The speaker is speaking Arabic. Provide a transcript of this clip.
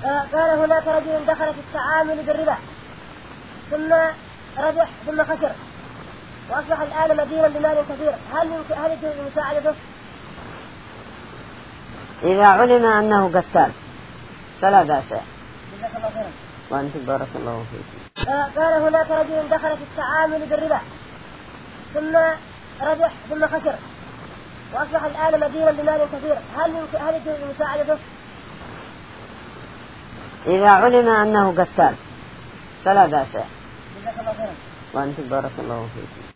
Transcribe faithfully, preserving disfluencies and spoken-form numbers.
قال هناك رجل دخل في التعامل بالربا ثم ربح ثم خسر وأصبح الآن مدينا بمال كثير، هل هل يجوز مساعدته؟ إذا علم أنه قتال فلا بأس. جزاك الله خيرا. وأنت بارك الله فيك. قال هناك رجل دخل في التعامل بالربا ثم ربح ثم خسر وأصبح الآن مدينا بمال كثير، هل هل يجوز مساعدته؟ إذا علم أنه قتال فلا بأس. جزاك الله خيرا. وأنت بارك الله فيك.